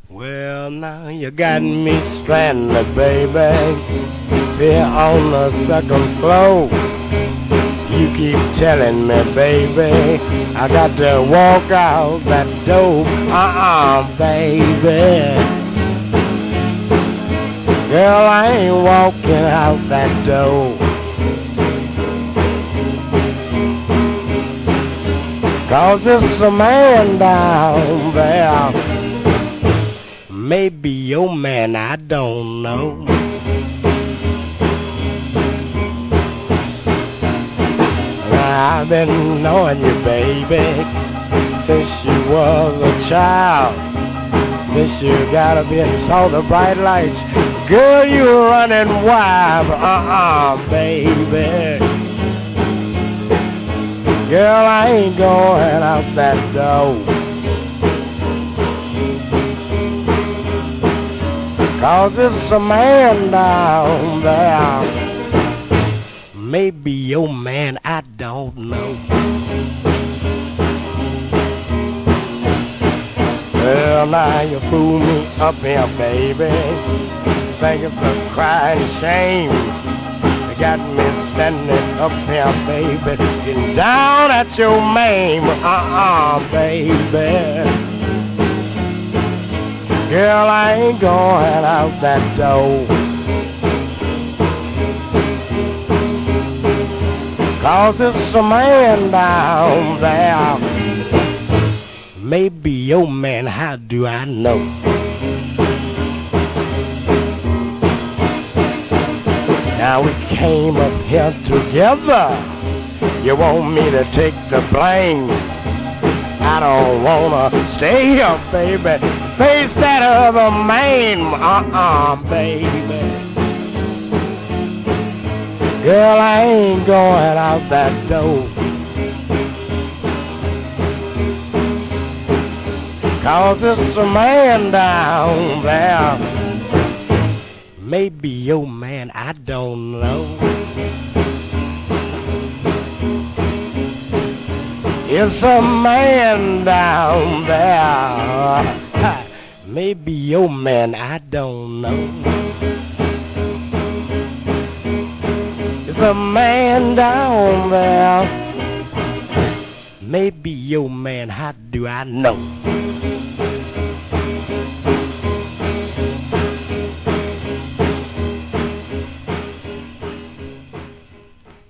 Well, now you got me stranded, baby, here on the second floor. You keep telling me, baby, I got to walk out that door. Baby. Girl, I ain't walking out that door. 'Cause there's a man down there. Maybe your man, I don't know. I've been knowing you, baby, since you was a child. Since you got up here and saw the bright lights, girl, you were running wild. Baby. Girl, I ain't going out that door. 'Cause it's a man down there. Maybe your man, I don't know. Well, now you fool me up here, baby. Think it's a crying shame. You got me standing up here, baby, getting down at your mane. Baby. Girl, I ain't going out that door. 'Cause it's a man down there. Maybe your man, how do I know? Now we came up here together. You want me to take the blame? I don't wanna stay here, baby. Face that other man, baby. Girl, I ain't going out that door. 'Cause it's a man down there. Maybe your man, I don't know. It's a man down there. Maybe your man, I don't know. It's a man down there. Maybe your man, how do I know?